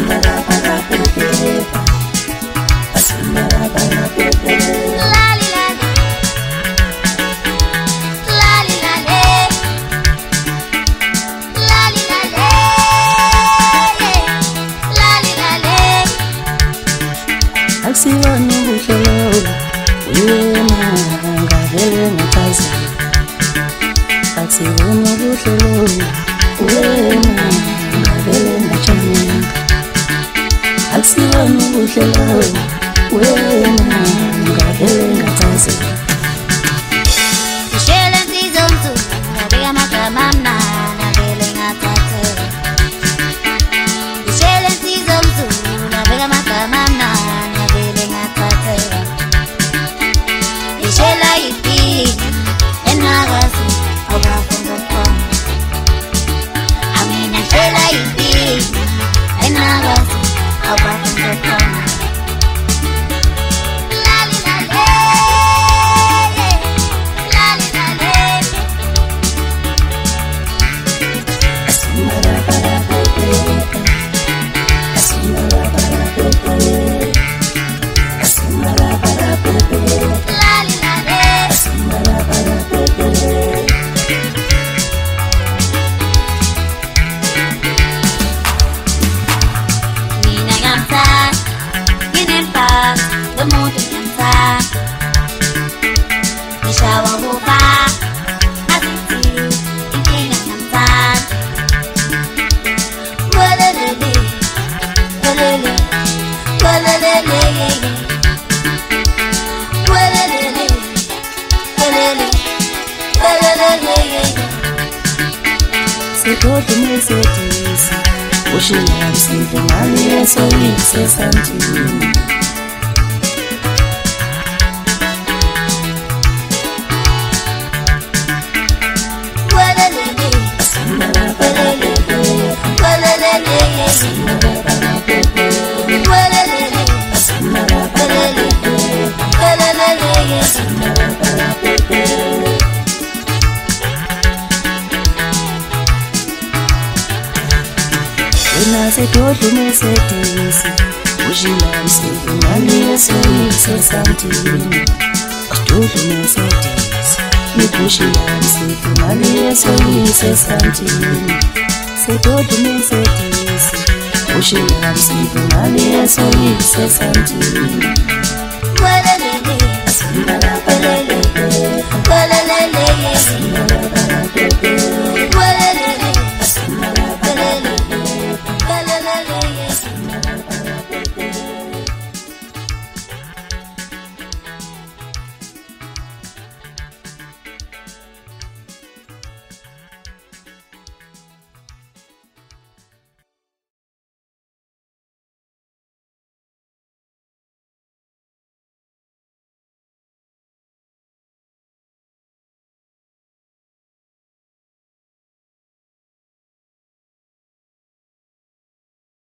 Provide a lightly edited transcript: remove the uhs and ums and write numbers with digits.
Aksiwani buhlelo wena ngavele ngachaza aksiwani buhlelo wena ngavele ngachaza aksiwani buhlelo wena ngavele ngachaza Ishela nsizomzu ngabeka amagama amnana ngavele ngachaza Ishela nsizomzu ngabeka amagama amnana Ishela iti enagazi awafungapana Amina shela iti enagazi awafungapana Sekoto mesetisi ushila msifu mali yeso yise santini Sekoto mesetisi ushila msifu mali yeso yise santini Sekoto mesetisi Nikushila msifu mali yeso yise santini Sekoto mesetisi ushila msifu mali yeso yise santini